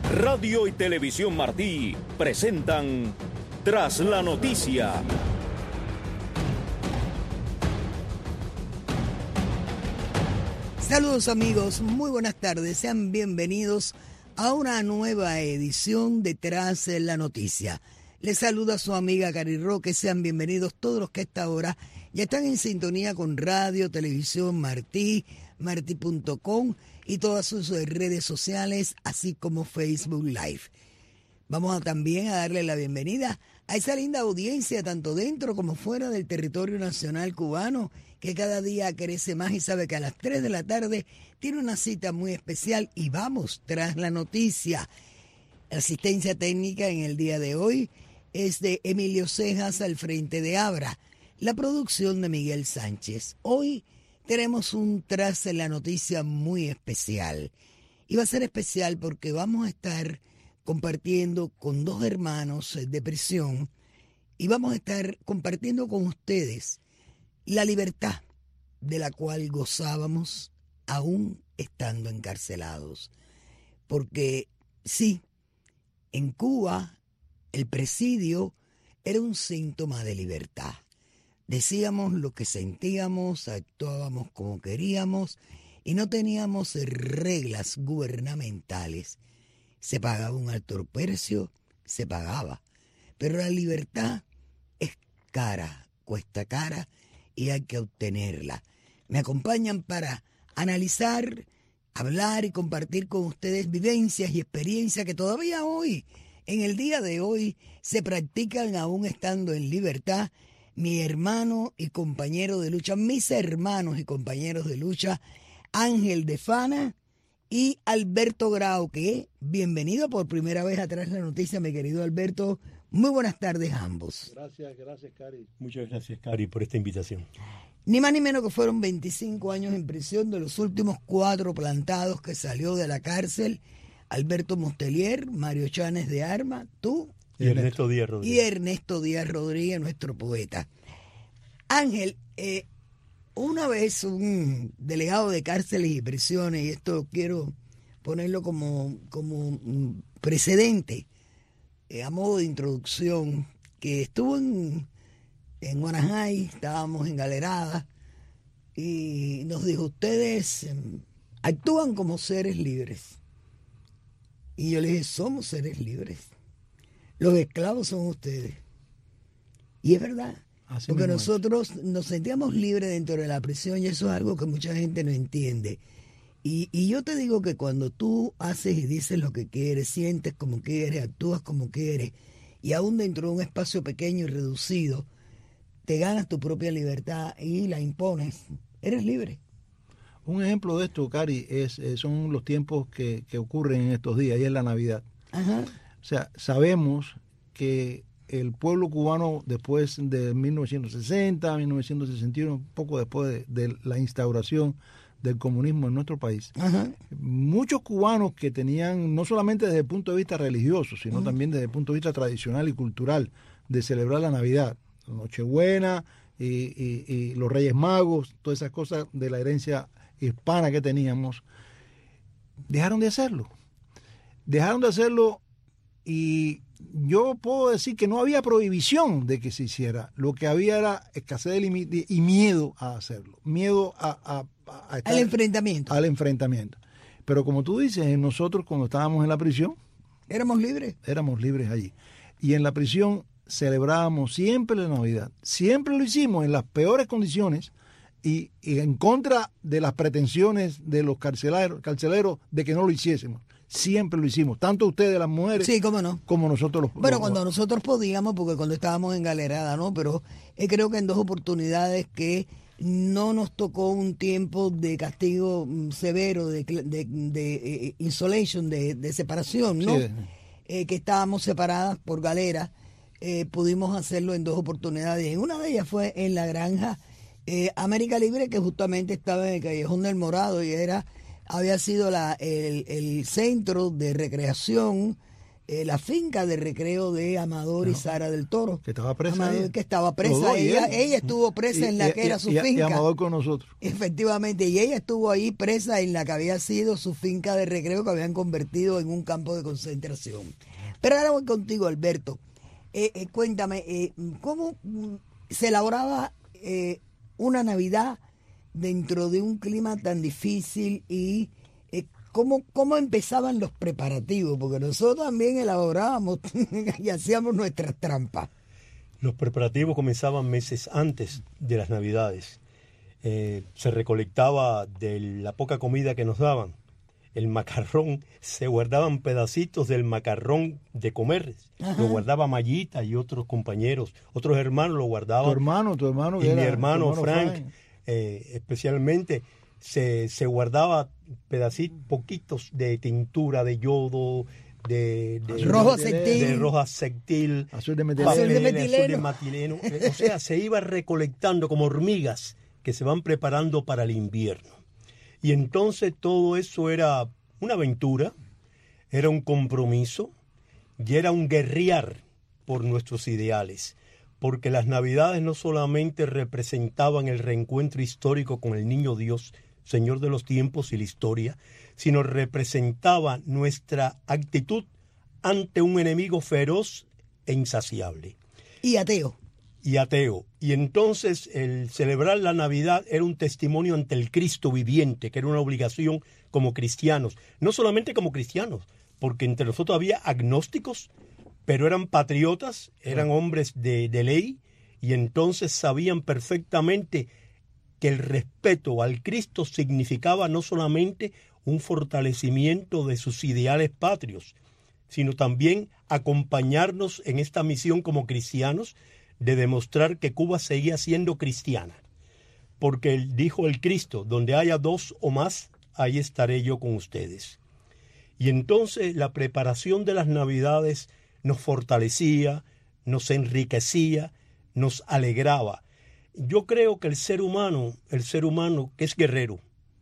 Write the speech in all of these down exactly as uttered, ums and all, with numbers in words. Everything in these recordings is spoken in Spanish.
Radio y Televisión Martí presentan Tras la Noticia. Saludos amigos, muy buenas tardes, sean bienvenidos a una nueva edición de Tras la Noticia. Les saluda su amiga Cari Roque, sean bienvenidos todos los que a esta hora ya están en sintonía con Radio, Televisión Martí, martí punto com y todas sus redes sociales, así como Facebook Live. Vamos a también a darle la bienvenida a esa linda audiencia, tanto dentro como fuera del territorio nacional cubano, que cada día crece más y sabe que a las tres de la tarde tiene una cita muy especial y vamos tras la noticia. La asistencia técnica en el día de hoy es de Emilio Cejas al frente de Abra, la producción de Miguel Sánchez. Hoy tenemos un Tras la Noticia muy especial y va a ser especial porque vamos a estar compartiendo con dos hermanos de prisión y vamos a estar compartiendo con ustedes la libertad de la cual gozábamos aún estando encarcelados. Porque sí, en Cuba el presidio era un síntoma de libertad. Decíamos lo que sentíamos, actuábamos como queríamos y no teníamos reglas gubernamentales. Se pagaba un alto precio, se pagaba. Pero la libertad es cara, cuesta cara y hay que obtenerla. Me acompañan para analizar, hablar y compartir con ustedes vivencias y experiencias que todavía hoy, en el día de hoy, se practican aún estando en libertad. Mi hermano y compañero de lucha, mis hermanos y compañeros de lucha, Ángel de Fana y Alberto Grau, que bienvenido por primera vez a Tras la Noticia, mi querido Alberto. Muy buenas tardes a ambos. Gracias, gracias, Cari. Muchas gracias, Cari, por esta invitación. Ni más ni menos que fueron veinticinco años en prisión, de los últimos cuatro plantados que salió de la cárcel, Alberto Mustelier, Mario Chanes de Arma, tú y Ernesto Díaz Rodríguez. Y Ernesto Díaz Rodríguez, nuestro poeta. Ángel, eh, una vez un delegado de cárceles y prisiones, y esto quiero ponerlo como, como precedente, eh, a modo de introducción, que estuvo en, en Guanajay, estábamos en Galerada, y nos dijo, ustedes eh, actúan como seres libres. Y yo le dije, somos seres libres. Los esclavos son ustedes. Y es verdad. Así porque nosotros es. Nos sentíamos libres dentro de la prisión y eso es algo que mucha gente no entiende. Y, y yo te digo que cuando tú haces y dices lo que quieres, sientes como quieres, actúas como quieres, y aún dentro de un espacio pequeño y reducido, te ganas tu propia libertad y la impones, eres libre. Un ejemplo de esto, Cari, es, son los tiempos que, que ocurren en estos días, y es la Navidad. Ajá. O sea, sabemos que el pueblo cubano después de mil novecientos sesenta, mil novecientos sesenta y uno, poco después de, de la instauración del comunismo en nuestro país, Ajá. muchos cubanos que tenían, no solamente desde el punto de vista religioso, sino uh-huh. también desde el punto de vista tradicional y cultural, de celebrar la Navidad, la Nochebuena y, y, y los Reyes Magos, todas esas cosas de la herencia hispana que teníamos, dejaron de hacerlo. Dejaron de hacerlo. Y yo puedo decir que no había prohibición de que se hiciera. Lo que había era escasez de límite y miedo a hacerlo. Miedo a, a, a estar al enfrentamiento. Al enfrentamiento. Pero como tú dices, nosotros cuando estábamos en la prisión... Éramos libres. Éramos libres allí. Y en la prisión celebrábamos siempre la Navidad. Siempre lo hicimos en las peores condiciones y, y en contra de las pretensiones de los carceleros, carceleros de que no lo hiciésemos. Siempre lo hicimos, tanto ustedes las mujeres, sí, cómo no, como nosotros los bueno, los, cuando nosotros podíamos, porque cuando estábamos en Galerada, ¿no? Pero eh, creo que en dos oportunidades que no nos tocó un tiempo de castigo mm, severo, de, de, de, de eh, insolation, de, de separación, ¿no? Sí. Eh, que estábamos separadas por galera, eh, pudimos hacerlo en dos oportunidades. En una de ellas fue en la granja eh, América Libre, que justamente estaba en el Callejón del Morado y era... había sido la, el, el centro de recreación eh, la finca de recreo de Amador no, y Sara del Toro. Que estaba presa. Amador, ella. que estaba presa. Ella, ella estuvo presa y, en la y, que era su y, finca. Y Amador con nosotros. Efectivamente, y ella estuvo ahí presa en la que había sido su finca de recreo que habían convertido en un campo de concentración. Pero ahora voy contigo, Alberto. Eh, eh, cuéntame, eh, ¿cómo se elaboraba eh, una Navidad dentro de un clima tan difícil y eh, cómo, cómo empezaban los preparativos? Porque nosotros también elaborábamos y hacíamos nuestras trampas. Los preparativos comenzaban meses antes de las Navidades. Eh, se recolectaba de la poca comida que nos daban. El macarrón, se guardaban pedacitos del macarrón de comer. Ajá. Lo guardaba Mayita y otros compañeros, otros hermanos lo guardaban. Tu hermano, tu hermano. Y era, mi hermano, hermano Frank, Frank. Eh, especialmente, se, se guardaba pedacitos, poquitos de tintura, de yodo, de, de, rojo de, sectil. de roja sectil, azul de metileno. Papel, azul de metileno. Azul de metileno. O sea, se iba recolectando como hormigas que se van preparando para el invierno. Y entonces todo eso era una aventura, era un compromiso y era un guerrear por nuestros ideales, porque las Navidades no solamente representaban el reencuentro histórico con el Niño Dios, Señor de los tiempos y la historia, sino representaba nuestra actitud ante un enemigo feroz e insaciable. Y ateo. Y ateo. Y entonces el celebrar la Navidad era un testimonio ante el Cristo viviente, que era una obligación como cristianos. No solamente como cristianos, porque entre nosotros había agnósticos, pero eran patriotas, eran hombres de, de ley, y entonces sabían perfectamente que el respeto al Cristo significaba no solamente un fortalecimiento de sus ideales patrios, sino también acompañarnos en esta misión como cristianos, de demostrar que Cuba seguía siendo cristiana, porque dijo el Cristo, donde haya dos o más, ahí estaré yo con ustedes. Y entonces la preparación de las Navidades nos fortalecía, nos enriquecía, nos alegraba. Yo creo que el ser humano, el ser humano que es guerrero,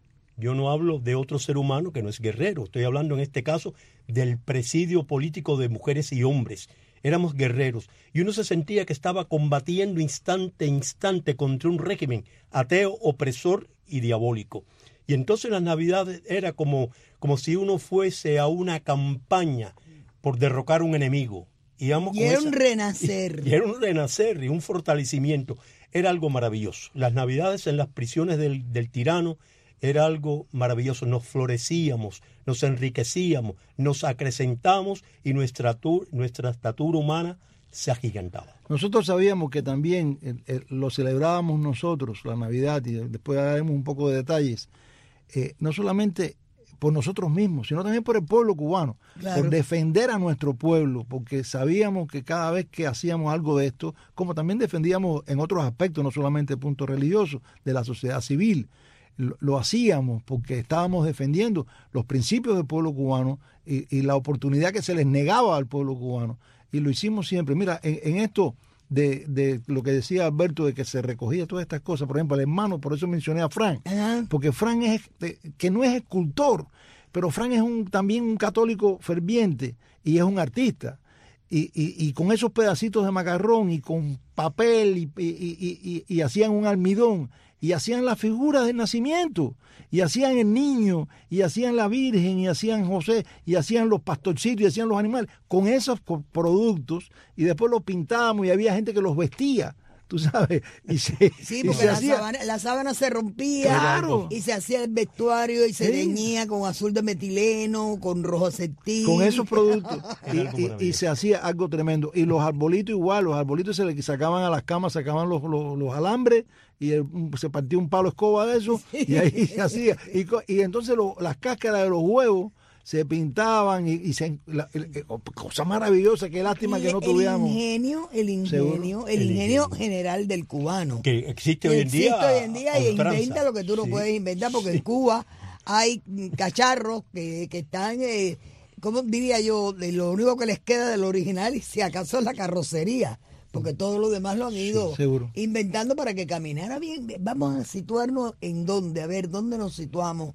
yo no hablo de otro ser humano que no es guerrero, estoy hablando en este caso del presidio político de mujeres y hombres. Éramos guerreros y uno se sentía que estaba combatiendo instante a instante contra un régimen ateo, opresor y diabólico. Y entonces las Navidades era como, como si uno fuese a una campaña por derrocar un enemigo. Y, y era esa, un renacer. Y, y era un renacer y un fortalecimiento. Era algo maravilloso. Las Navidades en las prisiones del, del tirano era algo maravilloso. Nos florecíamos, nos enriquecíamos, nos acrecentamos y nuestra, nuestra estatura humana se agigantaba. Nosotros sabíamos que también eh, eh, lo celebrábamos nosotros, la Navidad, y después daremos un poco de detalles, eh, no solamente por nosotros mismos, sino también por el pueblo cubano, claro. Por defender a nuestro pueblo, porque sabíamos que cada vez que hacíamos algo de esto, como también defendíamos en otros aspectos, no solamente el punto religioso, de la sociedad civil, lo, lo hacíamos porque estábamos defendiendo los principios del pueblo cubano y, y la oportunidad que se les negaba al pueblo cubano, y lo hicimos siempre. Mira, en, en esto de, de lo que decía Alberto, de que se recogía todas estas cosas, por ejemplo, el hermano, por eso mencioné a Frank, uh-huh. Porque Frank es, que no es escultor, pero Frank es un, también un católico ferviente y es un artista. Y, y, y con esos pedacitos de macarrón y con papel y, y, y, y, y hacían un almidón y hacían la figura del nacimiento y hacían el niño y hacían la Virgen y hacían José y hacían los pastorcitos y hacían los animales con esos productos, y después los pintábamos y había gente que los vestía, tú sabes, y se, sí, y porque se la, hacía... sábana, la sábana se rompía, claro. Y se hacía el vestuario y se sí. teñía con azul de metileno, con rojo septil, con esos productos y, y, y se hacía algo tremendo. Y los arbolitos igual, los arbolitos se le sacaban a las camas, sacaban los, los, los alambres y el, se partía un palo escoba de eso, sí. Y ahí se hacía, y, y entonces lo, las cáscaras de los huevos se pintaban y, y se, la, la, cosa maravillosa, qué lástima que no tuviéramos. El ingenio, el ingenio, el, el ingenio, ingenio general del cubano. Que existe hoy en existe día. Existe hoy en día y inventa lo que tú no sí. puedes inventar, porque sí. En Cuba hay cacharros que, que están, eh, ¿cómo diría yo? De lo único que les queda del original, y si acaso es la carrocería, porque todo lo demás lo han ido sí, inventando para que caminara bien. Vamos a situarnos en dónde, a ver, ¿dónde nos situamos?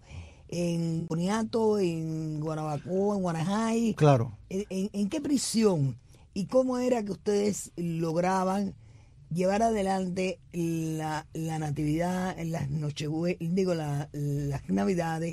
en Boniato, en Guanabacoa, en Guanajay. Claro. ¿En, en, en qué prisión? ¿Y cómo era que ustedes lograban llevar adelante la, la natividad en las nochebuenas, digo, la, las navidades,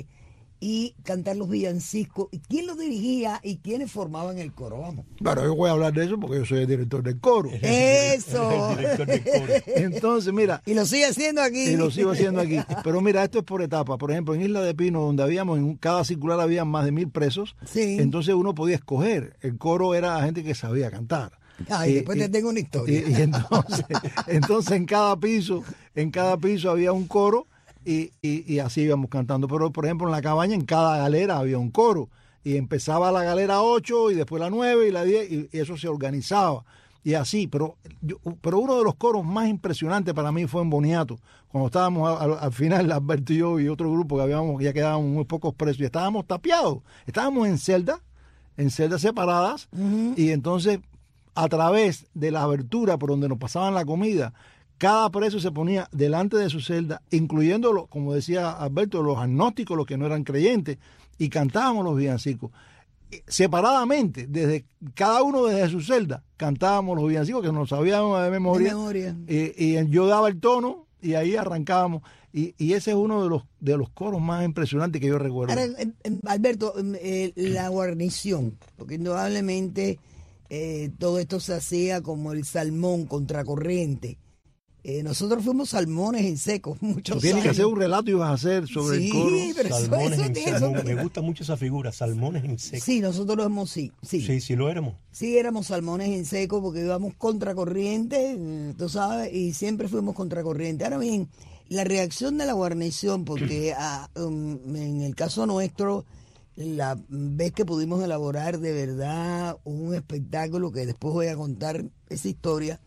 y cantar los villancicos? ¿Quién los dirigía y quiénes formaban el coro? Vamos. Bueno, yo voy a hablar de eso porque yo soy el director del coro. ¡Eso! El director del coro. Entonces, mira. Y lo sigue haciendo aquí. Y lo sigo haciendo aquí. Pero mira, esto es por etapas. Por ejemplo, en Isla de Pino, donde habíamos, en cada circular había más de mil presos, sí. Entonces uno podía escoger. El coro era gente que sabía cantar. Ay, y, después y, te tengo una historia. Y, y entonces, entonces en cada piso, en cada piso había un coro. Y, y, y así íbamos cantando. Pero, por ejemplo, en la cabaña, en cada galera había un coro. Y empezaba la galera ocho, y después la nueve y la diez, y, y eso se organizaba. Y así, pero, yo, pero uno de los coros más impresionantes para mí fue en Boniato. Cuando estábamos al, al final, Alberto y yo y otro grupo, que habíamos, ya quedábamos muy pocos presos, y estábamos tapiados. Estábamos en celdas, en celdas separadas, uh-huh. Y entonces, a través de la abertura por donde nos pasaban la comida, cada preso se ponía delante de su celda, incluyendo, los, como decía Alberto, los agnósticos, los que no eran creyentes, y cantábamos los villancicos. Separadamente, desde cada uno desde su celda, cantábamos los villancicos que nos sabíamos de memoria. De memoria. Y, y yo daba el tono y ahí arrancábamos. Y, y ese es uno de los de los coros más impresionantes que yo recuerdo. Ahora, eh, Alberto, eh, la guarnición, porque indudablemente eh, todo esto se hacía como el salmón contracorriente. Eh, nosotros fuimos salmones en seco muchos Tú tienes años. que hacer un relato y vas a hacer sobre sí, el coro. Pero salmones eso, en eso, seco. eso, Me gusta mucho esa figura, salmones en seco. Sí, nosotros lo hemos, sí, sí. Sí, sí lo éramos. Sí, éramos salmones en seco porque íbamos contracorriente, tú sabes, y siempre fuimos contracorriente. Ahora bien, la reacción de la guarnición, porque a, um, en el caso nuestro, la vez que pudimos elaborar de verdad un espectáculo, que después voy a contar esa historia,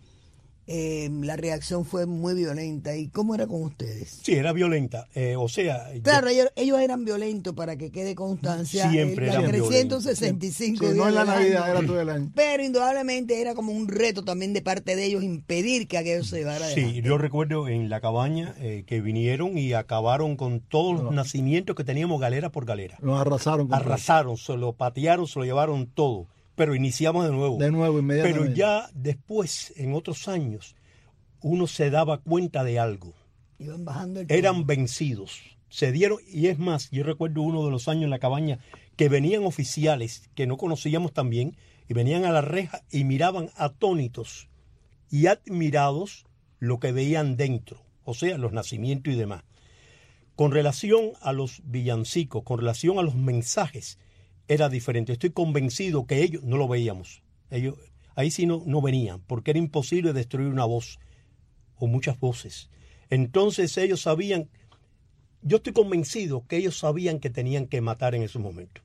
Eh, la reacción fue muy violenta. ¿Y cómo era con ustedes? Sí, era violenta. Eh, o sea... Claro, yo... ellos, ellos eran violentos, para que quede constancia. Siempre el, eran trescientos sesenta y cinco sí, días no en la del Navidad, año. era todo el año. Pero indudablemente era como un reto también de parte de ellos impedir que aquello se llevara adelante. Sí, yo recuerdo en la cabaña eh, que vinieron y acabaron con todos los no. nacimientos que teníamos galera por galera. Nos arrasaron. Arrasaron, se lo patearon, se lo llevaron todo. Pero iniciamos de nuevo. De nuevo, inmediatamente. Pero ya después, en otros años, uno se daba cuenta de algo. Iban bajando el Eran tono. vencidos. Se dieron, y es más, yo recuerdo uno de los años en la cabaña que venían oficiales que no conocíamos tan bien y venían a la reja y miraban atónitos y admirados lo que veían dentro, o sea, los nacimientos y demás. Con relación a los villancicos, con relación a los mensajes, era diferente. Estoy convencido que ellos no lo veíamos. Ellos ahí sí no, no venían, porque era imposible destruir una voz o muchas voces. Entonces ellos sabían, yo estoy convencido que ellos sabían que tenían que matar en esos momentos.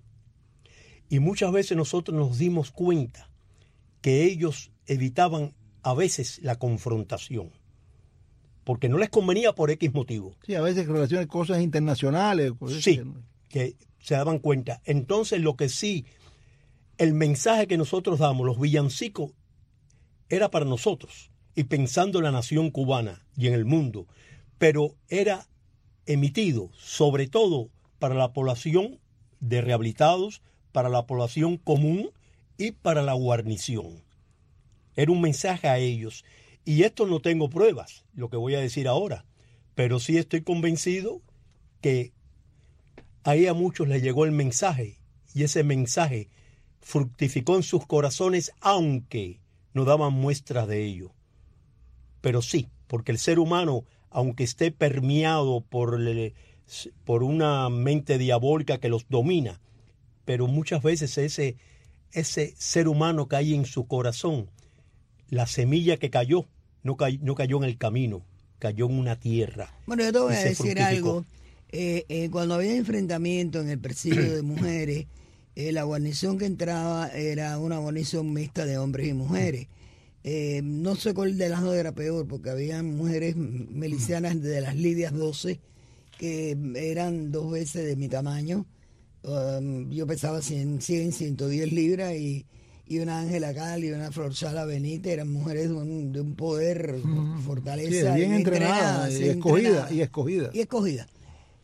Y muchas veces nosotros nos dimos cuenta que ellos evitaban a veces la confrontación, porque no les convenía por X motivo. Sí, a veces relaciones, cosas internacionales. Cosas sí, que... que se daban cuenta. Entonces lo que sí, el mensaje que nosotros damos, los villancicos, era para nosotros, y pensando en la nación cubana y en el mundo, pero era emitido sobre todo para la población de rehabilitados, para la población común y para la guarnición. Era un mensaje a ellos. Y esto no tengo pruebas, lo que voy a decir ahora, pero sí estoy convencido que ahí a muchos les llegó el mensaje, y ese mensaje fructificó en sus corazones, aunque no daban muestras de ello. Pero sí, porque el ser humano, aunque esté permeado por, el, por una mente diabólica que los domina, pero muchas veces ese, ese ser humano que hay en su corazón, la semilla que cayó, no cayó, no cayó en el camino, cayó en una tierra. Bueno, yo te voy a decir algo. Eh, eh, cuando había enfrentamiento en el presidio de mujeres, eh, la guarnición que entraba era una guarnición mixta de hombres y mujeres. Eh, no sé cuál de las dos era peor, porque había mujeres milicianas de las Lidias doce que eran dos veces de mi tamaño. Um, yo pesaba cien, ciento diez libras y, y una Ángela Cal y una Flor Sala Benítez eran mujeres de un, de un poder, mm. fortaleza. Sí, bien, bien entrenadas, entrenada, y, escogida, y escogida. Y escogida.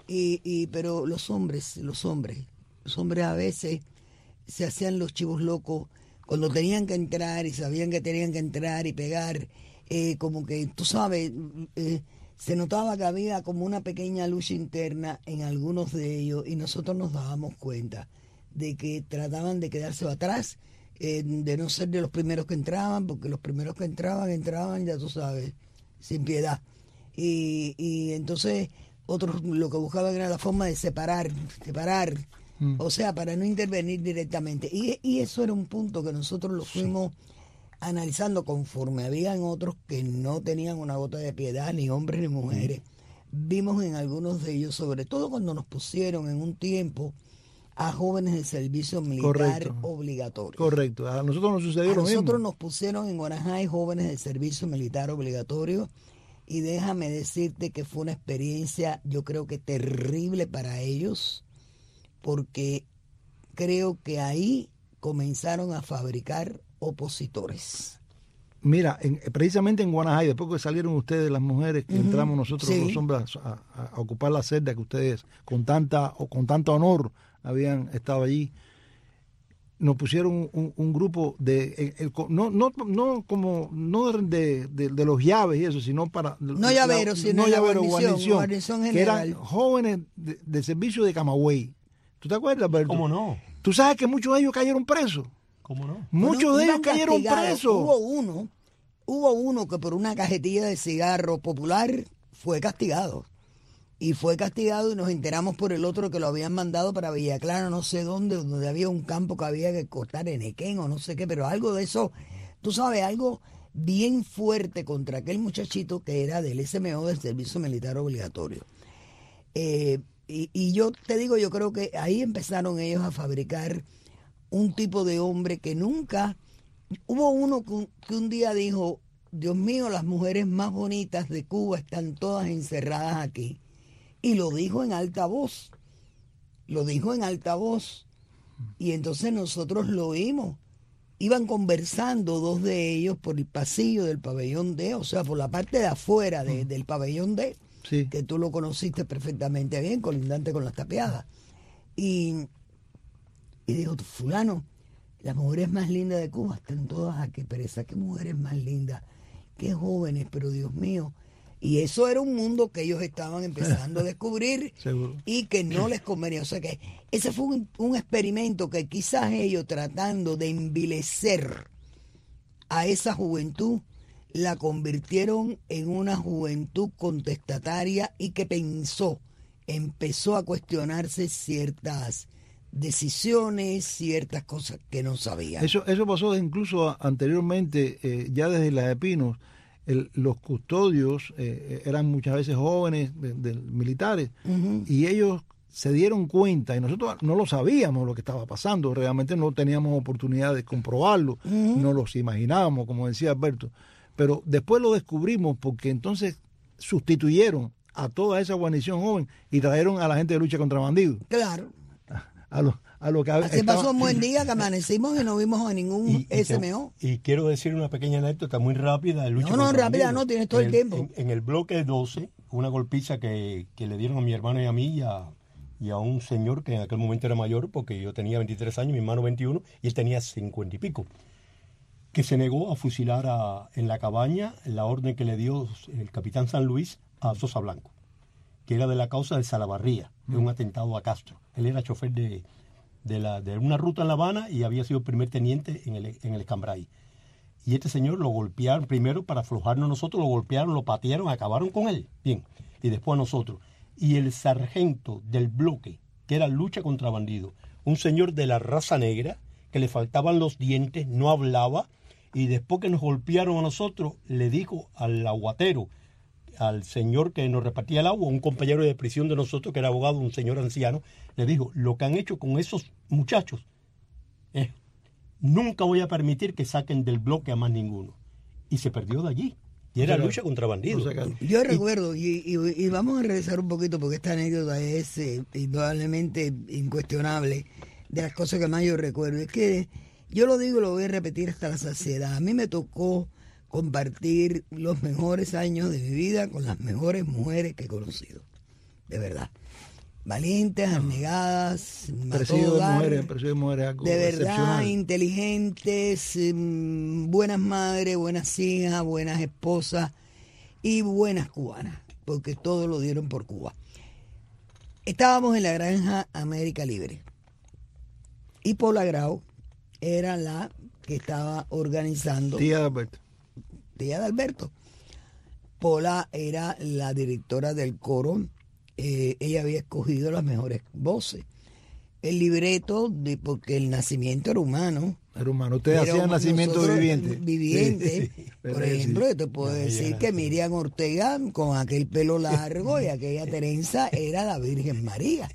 Y, y pero los hombres, los hombres, los hombres a veces se hacían los chivos locos cuando tenían que entrar y sabían que tenían que entrar y pegar, eh, como que, tú sabes, eh, se notaba que había como una pequeña lucha interna en algunos de ellos y nosotros nos dábamos cuenta de que trataban de quedarse atrás, eh, de no ser de los primeros que entraban, porque los primeros que entraban, entraban, ya tú sabes, sin piedad. Y, y entonces otros lo que buscaban era la forma de separar, separar, mm. o sea, para no intervenir directamente. Y, y eso era un punto que nosotros lo fuimos sí. analizando conforme habían otros que no tenían una gota de piedad, ni hombres ni mujeres. Mm. Vimos en algunos de ellos, sobre todo cuando nos pusieron en un tiempo a jóvenes de servicio militar Correcto. obligatorio. Correcto, a nosotros nos sucedió a lo mismo. Nosotros nos pusieron en Guanajay jóvenes de servicio militar obligatorio y déjame decirte que fue una experiencia, yo creo que terrible para ellos, porque creo que ahí comenzaron a fabricar opositores. Mira, en, precisamente en Guanajay, después que salieron ustedes, las mujeres, que uh-huh. entramos nosotros sí. los hombres a, a, a ocupar la celda que ustedes con tanta o con tanto honor habían estado allí, nos pusieron un, un grupo de el, el, no no no como no de, de, de los llaves y eso, sino para no llaveros, sino no llaveros, guarnición, guarnición, guarnición que eran jóvenes de, de servicio de Camagüey. ¿Tú te acuerdas, Berto? ¿Cómo no? Tú sabes que muchos de ellos cayeron presos. ¿Cómo no? Muchos bueno, de ellos cayeron presos. Hubo uno, hubo uno que por una cajetilla de cigarro popular fue castigado. Y fue castigado y nos enteramos por el otro que lo habían mandado para Villa Clara, no sé dónde, donde había un campo que había que cortar en Equén o no sé qué, pero algo de eso, tú sabes, algo bien fuerte contra aquel muchachito que era del S M O, del Servicio Militar Obligatorio. Eh, y, y yo te digo, yo creo que ahí empezaron ellos a fabricar un tipo de hombre que nunca... Hubo uno que, que un día dijo, Dios mío, las mujeres más bonitas de Cuba están todas encerradas aquí. Y lo dijo en alta voz, lo dijo en alta voz. Y entonces nosotros lo oímos. Iban conversando dos de ellos por el pasillo del pabellón D, o sea, por la parte de afuera de, del pabellón D, sí. que tú lo conociste perfectamente bien, colindante con las tapiadas. Y, y dijo, fulano, las mujeres más lindas de Cuba están todas aquí, pero esas qué mujeres más lindas, qué jóvenes, pero Dios mío. Y eso era un mundo que ellos estaban empezando a descubrir y que no les convenía. O sea que ese fue un, un experimento que quizás ellos, tratando de envilecer a esa juventud, la convirtieron en una juventud contestataria y que pensó, empezó a cuestionarse ciertas decisiones, ciertas cosas que no sabían. Eso, eso pasó incluso anteriormente, eh, ya desde las de Pinos. El, los custodios eh, eran muchas veces jóvenes de, de militares uh-huh. y ellos se dieron cuenta y nosotros no lo sabíamos lo que estaba pasando, realmente no teníamos oportunidad de comprobarlo, uh-huh. no los imaginábamos, como decía Alberto, pero después lo descubrimos porque entonces sustituyeron a toda esa guarnición joven y trajeron a la gente de lucha contra bandidos. Claro. A, a los A lo que Así estaba... pasó un buen día que amanecimos y no vimos a ningún y, y S M O. Te, y quiero decir una pequeña anécdota muy rápida de lucha. No, no, rápida bandidos. No, tienes todo en el tiempo. En, en el bloque doce, una golpiza que, que le dieron a mi hermano y a mí y a, y a un señor que en aquel momento era mayor, porque yo tenía veintitrés años, mi hermano veintiuno, y él tenía cincuenta y pico, que se negó a fusilar a, en la cabaña la orden que le dio el capitán San Luis a Sosa Blanco, que era de la causa de Salavarría, de un atentado a Castro. Él era chofer de... De, la, de una ruta en La Habana y había sido primer teniente en el, en el Escambray. Y este señor lo golpearon primero para aflojarnos a nosotros, lo golpearon, lo patearon, acabaron con él. Bien, y después a nosotros. Y el sargento del bloque, que era lucha contra bandidos, un señor de la raza negra, que le faltaban los dientes, no hablaba, y después que nos golpearon a nosotros, le dijo al aguatero, al señor que nos repartía el agua, un compañero de prisión de nosotros, que era abogado, un señor anciano, le dijo, lo que han hecho con esos muchachos, eh, nunca voy a permitir que saquen del bloque a más ninguno. Y se perdió de allí. Y era o sea, lucha contra bandidos. O sea, yo recuerdo, y, y, y vamos a regresar un poquito, porque esta anécdota es eh, indudablemente incuestionable, de las cosas que más yo recuerdo. Es que yo lo digo y lo voy a repetir hasta la saciedad. A mí me tocó compartir los mejores años de mi vida con las mejores mujeres que he conocido, de verdad. valientes, abnegadas, Presidio de mujeres, presidio de mujeres, algo de verdad, excepcional. inteligentes, mmm, buenas madres, buenas hijas, buenas esposas y buenas cubanas, porque todo lo dieron por Cuba. Estábamos en la granja América Libre y Pola Grau era la que estaba organizando. Tía de Alberto. Tía de Alberto. Pola era la directora del coro. Eh, ella había escogido las mejores voces. El libreto, de porque el nacimiento era humano. Era humano. Ustedes hacían nacimiento viviente. Viviente. Sí, sí. Por ejemplo, yo te puedo No, decir ya, que sí. Miriam Ortega, con aquel pelo largo y aquella trenza, era la Virgen María.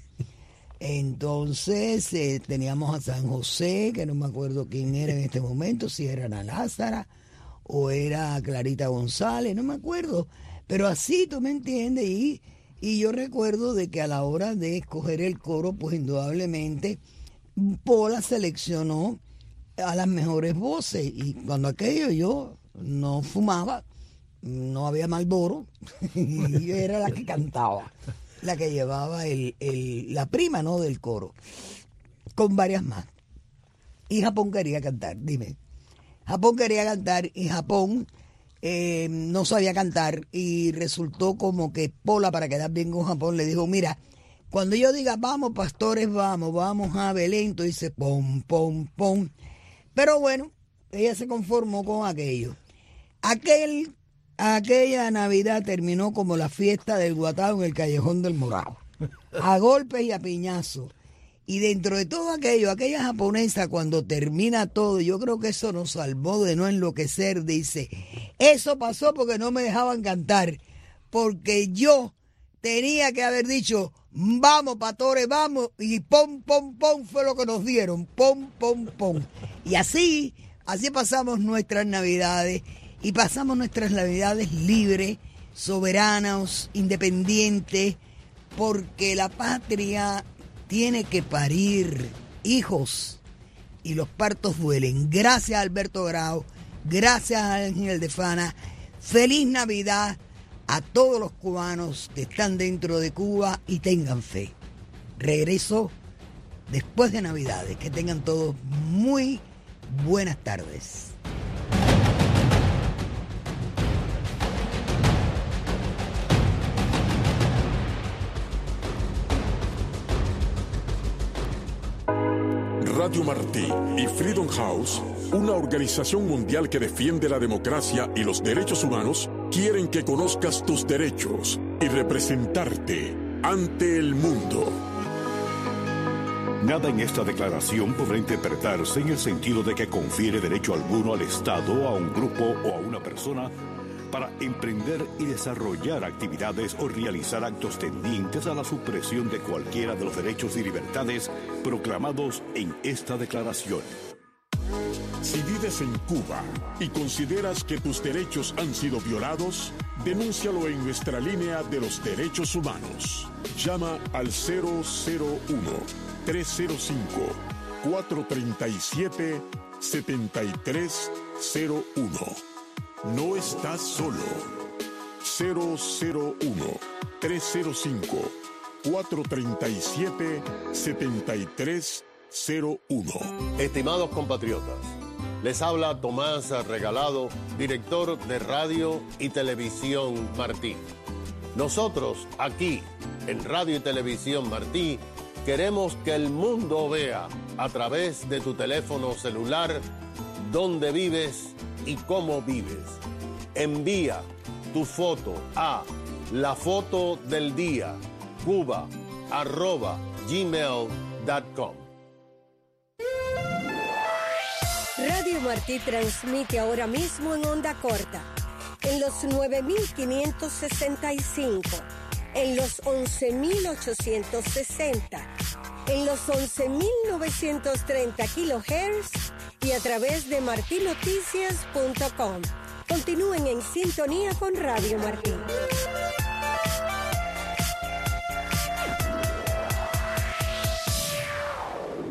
Entonces eh, teníamos a San José, que no me acuerdo quién era en este momento, si era Ana Lázara o era Clarita González, no me acuerdo. Pero así, tú me entiendes, y... Y yo recuerdo de que a la hora de escoger el coro, pues indudablemente Pola seleccionó a las mejores voces. Y cuando aquello yo no fumaba, no había Marlboro, y yo era la que cantaba, la que llevaba el, el, la prima, ¿no?, del coro, con varias más. Y Japón quería cantar, dime. Japón quería cantar y Japón... Eh, no sabía cantar y resultó como que Pola, para quedar bien con Japón, le dijo, mira, cuando yo diga vamos pastores, vamos, vamos a Belén, tú dices pom, pom, pom. Pero bueno, ella se conformó con aquello. Aquel, aquella Navidad terminó como la fiesta del Guatao en el Callejón del Morado, a golpes y a piñazos. Y dentro de todo aquello, aquella japonesa, cuando termina todo, yo creo que eso nos salvó de no enloquecer, dice, eso pasó porque no me dejaban cantar, porque yo tenía que haber dicho, vamos, pastores, vamos, y pom, pom, pom, fue lo que nos dieron, pom, pom, pom. Y así, así pasamos nuestras Navidades, y pasamos nuestras Navidades libres, soberanos, independientes, porque la patria tiene que parir hijos y los partos duelen. Gracias a Alberto Grau, gracias a Ángel de Fana. Feliz Navidad a todos los cubanos que están dentro de Cuba y tengan fe. Regreso después de Navidades. Que tengan todos muy buenas tardes. Radio Martí y Freedom House, una organización mundial que defiende la democracia y los derechos humanos, quieren que conozcas tus derechos y representarte ante el mundo. Nada en esta declaración podrá interpretarse en el sentido de que confiere derecho alguno al Estado, a un grupo o a una persona para emprender y desarrollar actividades o realizar actos tendientes a la supresión de cualquiera de los derechos y libertades proclamados en esta declaración. Si vives en Cuba y consideras que tus derechos han sido violados, denúncialo en nuestra línea de los derechos humanos. Llama al cero cero uno, tres cero cinco, cuatro tres siete, siete tres cero uno. No estás solo. cero cero uno, tres cero cinco, cuatro tres siete, siete tres cero uno. Estimados compatriotas, les habla Tomás Regalado, director de Radio y Televisión Martí. Nosotros, aquí, en Radio y Televisión Martí, queremos que el mundo vea, a través de tu teléfono celular, dónde vives y cómo vives. Envía tu foto a la foto del día cuba arroba gmail punto com. Radio Martí transmite ahora mismo en onda corta, en los nueve mil quinientos sesenta y cinco, en los once mil ochocientos sesenta, en los once mil novecientos treinta kilohertz y a través de marti noticias punto com. Continúen en sintonía con Radio Martí.